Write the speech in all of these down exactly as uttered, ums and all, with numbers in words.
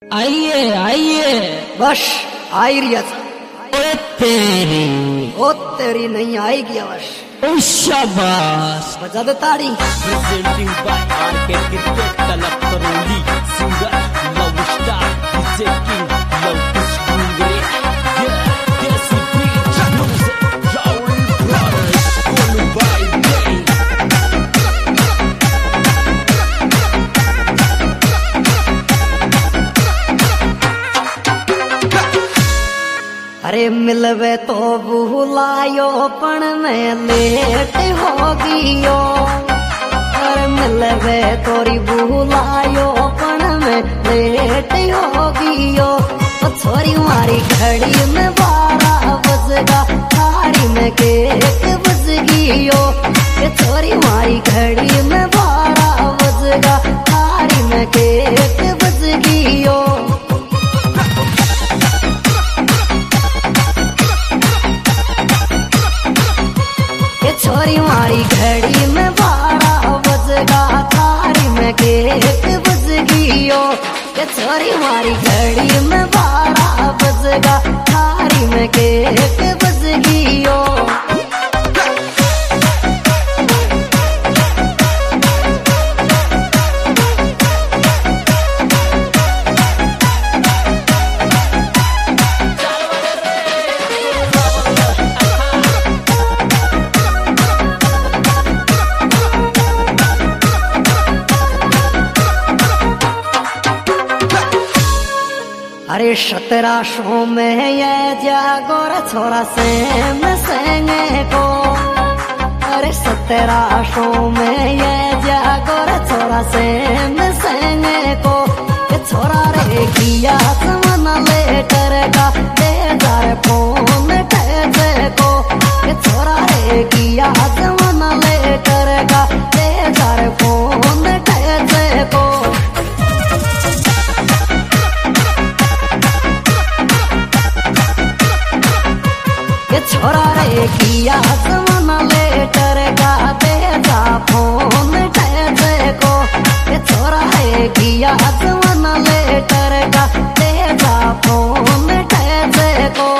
आइए आइए। बस आई रिया ओ तेरी ओ तेरी नहीं आएगी बस। ओ शाबाश। बजा दे ताड़ी। Presenting by R K Cricket Talak Karoli Singer Love Star D J King Love Kiss Gungre Yeah Desi Beach Music Raul Brothers All by day अरे मिलवे तो बुलायो पण में लेट होगियो। अरे मिलवे तोरी बुलायो पण में लेट होगियो। छोरी मारी घड़ी में बारह बजगा थारी में केक बज गियो। छोरी मारी घड़ी में बारह बजगा थारी में केक बज गियो। छोरी मारी घड़ी में बारह बजगा थारी में केक बज गियो। ये छोरी मारी घड़ी में बारह बजगा थारी में केक बज गियो। अरे सत्रह सौ में ये जागोर छोरा से में सेंगे को। अरे सत्रह सौ में ये जागोर छोरा से में सेंगे को। ये छोरा रे किया समन लेटर का दे जार फोन ठेसे को। ये छोरा रे किया समन लेटर का दे जार फोन ठेसे को। छोरा रे किया जमाना लेटर का देजा फोन ठेसे को। ये छोरा रे किया जमाना लेटर का देजा फोन ठेसे को।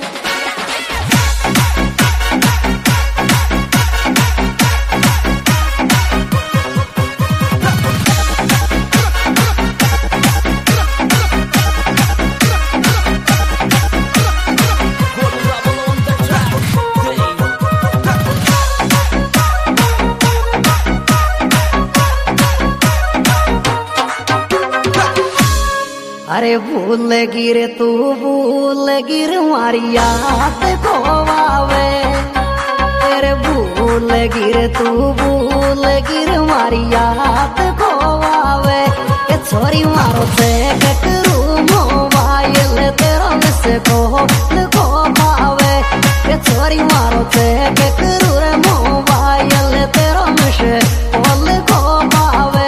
अरे भूल गिर तू भूल गिर मारी याद खोवावे। अरे भूल गिर तू भूल गिर मारी याद खोवावे। ये छोरी मारो से कटरू मोबाइल तेरा मिस कॉल को पावे। ये छोरी मारो से कटरू रे मोबाइल तेरा मिस कॉल को पावे।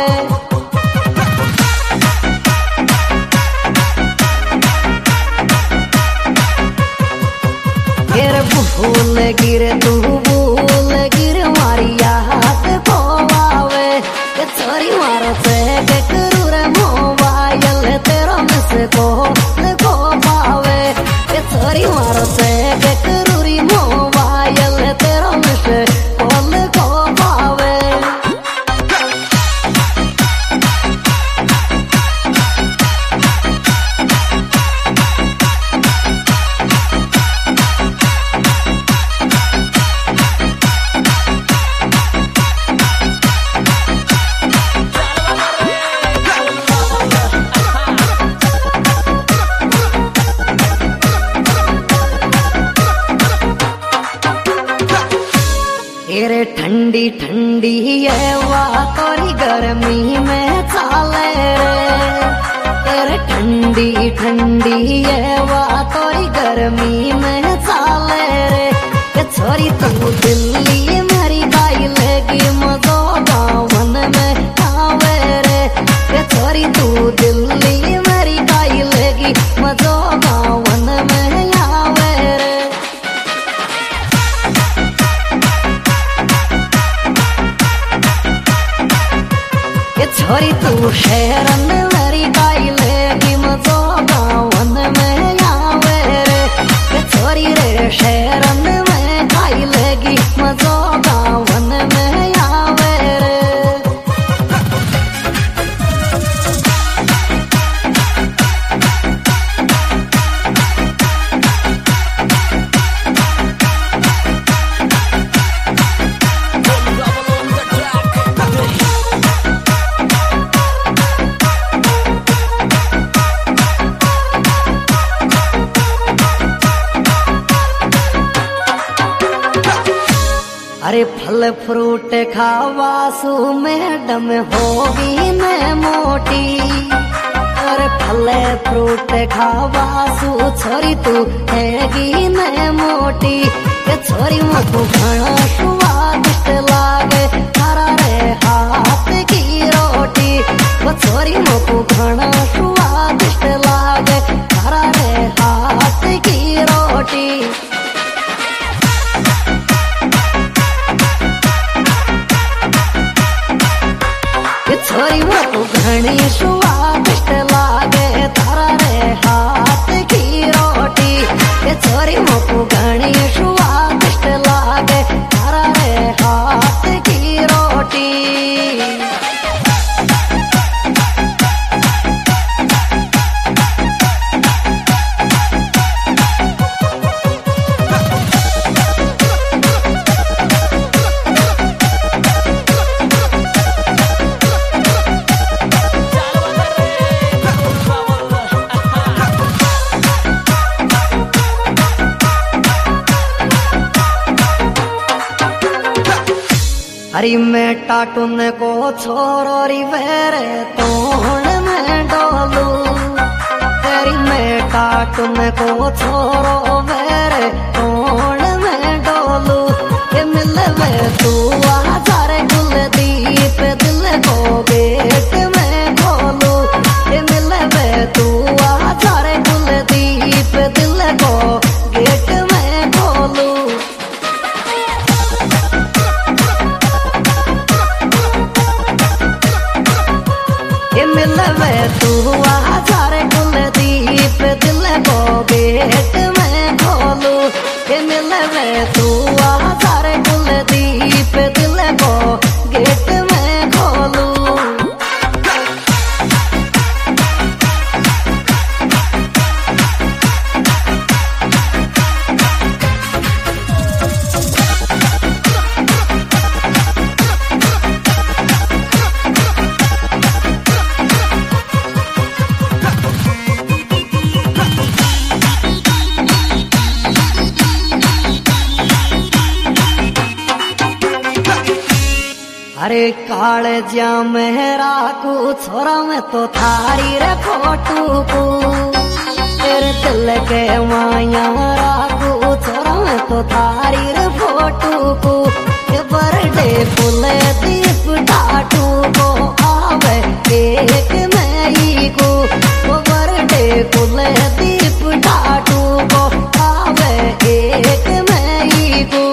भूल गिर तू भूल गिर मारी याद खोवावे। ये छोरी मारो से कटरू रे मोबाइल तेरा मिस कॉल को पावे। ये छोरी मारो से कटरू री मोबाइल तेरा मिस कॉल को पावे। तेरे ठंडी ठंडी ये वा तोरी गर्मी में चाले रे। तेरे ठंडी ठंडी ये वा तोरी गर्मी में चाले रे। ये छोरी तू दिल्ली मेरी गाई लेगी मजो गावन में आवे रे। ये छोरी तू दिल्ली मेरी गाई लेगी मजो गावन में आवे रे। छोरी तू शहरन मेरी गाई लेगी मजो अरे फल फ्रूट खावासू मैडम होगी न मोटी। अरे फल फ्रूट खावासू छोरी तू हैगी न मोटी। ये छोरी मुझको घना स्वादिष्ट लागे थारा रे हाथ की रोटी। वो छोरी मुझको घना स्वादिष्ट लागे थारा रे हाथ की रोटी। छोरी मुझको घनी स्वादिष्ट लागे थारा रे हाथ की रोटी। ये छोरी मुझको घनी स्वादिष्ट लागे थारा रे हाथ की रोटी। अरे मैं टाटून को छोरो री वेरे तोड़ में डोलू। तेरी मैं टाटून को छोरो वेरे तोड़ में डोलू। ये मिलवे तू आजारे कुलदीप दिल को गेट में खोलू। ये मिलवे तू आजारे कुलदीप दिल को गेट में खोलू। मिलवे तू आजारे कुलदीप दिल को गेट में खोलू। ये मिलवे तू आजारे कुलदीप दिल को गेट में खोलू। अरे काले ज्या मेहरा को छोरा में तो थारी रे फोटू को। तेरे दिल के माया राखू छोरा में तो थारी रे फोटू को। ये बर्थडे फुल दीप डाटू को आवे एक मई को। वो बर्थडे फुल दीप डाटू को आवे एक मई को।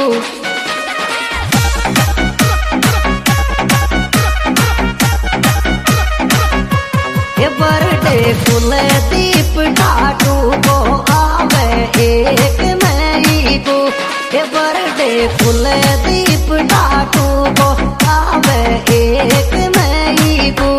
बर्थडे फुल दीप डाटू को आवे एक मई को। ये बर्थडे फुल दीप डाटू को आवे एक मई को।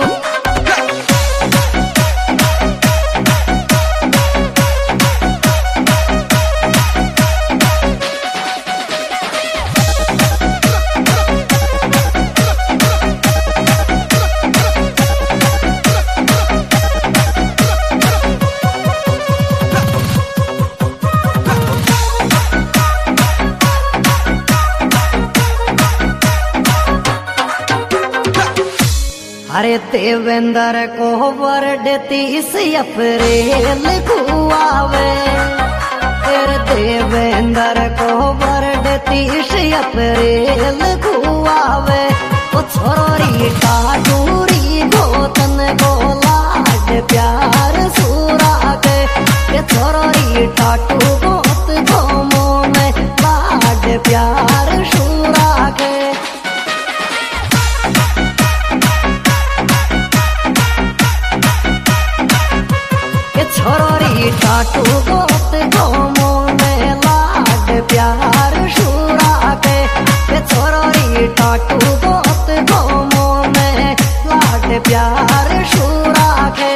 अरे देवेंद्र को बर्थडे तीस अप्रैल को आवे। तेरे देवेंद्र को बर्थडे तीस अप्रैल को आवे। वो छोरी टाटूरी गोतन को लाड प्यार सूरा के। ये छोरी टाटू गोत को मोन लाड प्यार सूरा के। छोरी टाटू गोत को मोन लाड प्यार सूरा के। छोरी टाटू गोत को मोन लाड प्यार सूरा के।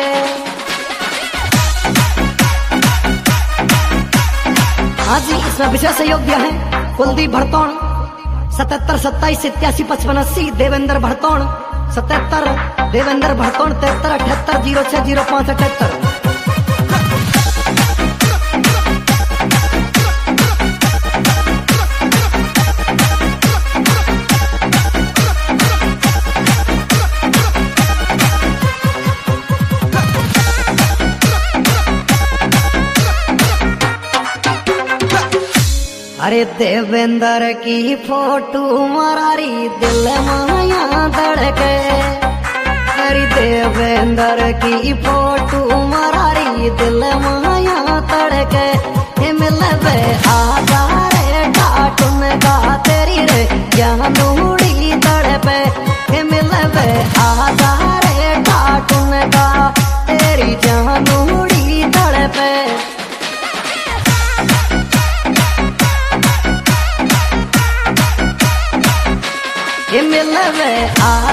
हाँ जी, इसमें विशेष सहयोग दिया है कुलदीप भरतौण सतहत्तर सत्ताईस इक्यासी पचपन अस्सी। देवेंद्र भरतौण सतहत्तर, देवेंद्र भरतौण तिहत्तर अठहत्तर जीरो छह जीरो पाँच अठहत्तर। अरे देवेंद्र की फोटो मरारी दिल माया धड़के। अरे देवेंद्र की फोटो मरारी दिल माया धड़के। मिलवे आधारे कार्टून का तेरी रे जानूड़ी तड़पे। मिलवे आधारे कार्टून का तेरी जानूड़ी तड़पे। मिलवे आ